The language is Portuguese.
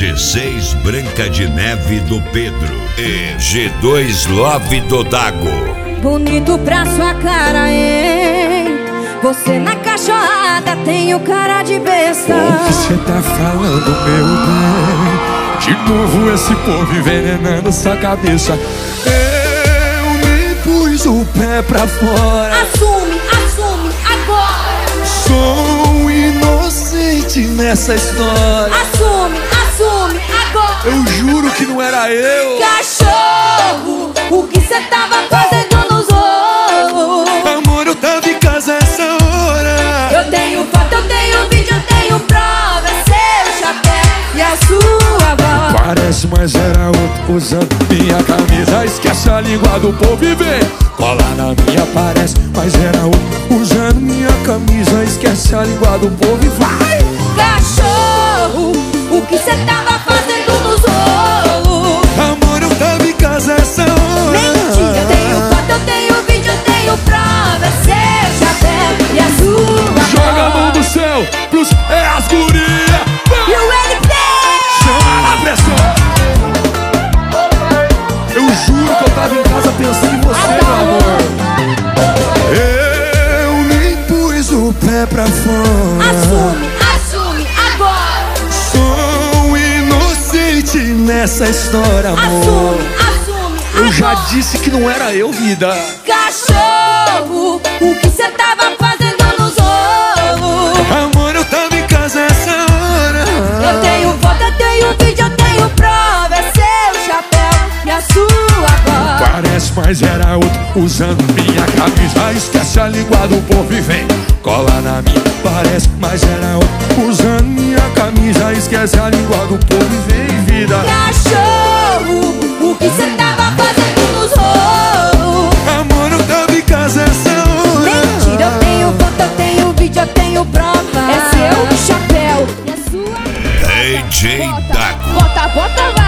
G6 Branca de Neve do Pedro e G2 Love do Dago. Bonito pra sua cara, hein? Você na cachorrada tem o cara de besta. O que cê tá falando, meu bem? De novo esse povo envenenando sua cabeça. Eu me pus o pé pra fora. Assume, assume, agora. Sou inocente nessa história. Assume, assume, agora. Eu juro que não era eu. Cachorro, o que cê tava fazendo nos olhos? Amor, eu tava em casa essa hora. Eu tenho foto, eu tenho vídeo, eu tenho prova. Seu chapéu e a sua voz. Parece, mas era outro usando minha camisa. Esquece a língua do povo e vem colar na minha. Parece, mas era outro usando minha camisa. Esquece a língua do povo e vai. Cachorro, o que cê tava fazendo nos olhos? Amor, eu tava em casa essa hora. Mentira, eu tenho foto, eu tenho vídeo, eu tenho prova. Seu chapéu e a sua Joga a voz. mão do céu pros as guria. E o LP Chama na pressão. Eu juro que eu tava em casa pensando em você, meu amor. Eu me pus o pé pra fora. assume, assume, agora. Sou inocente nessa história, amor. Assume, assume, Eu já agora. disse que não era eu, vida. Cachorro, o que cê tava fazendo nos olhos? Amor, eu tava em casa essa hora. Eu tenho foto, eu tenho vídeo, eu tenho prova. É seu chapéu e a sua voz. Parece, mas era outro usando minha camisa. Esquece a língua do povo e vem cola na minha. Parece, mas era outro usando minha camisa. Esquece a língua do povo e vem, vida. Cachorro, o que cê tava fazendo nos olhos? Amor, eu tava em casa essa hora. Mentira, eu tenho foto, eu tenho vídeo, eu tenho prova. É seu chapéu e a sua DJ Dago. bota, bota, vai.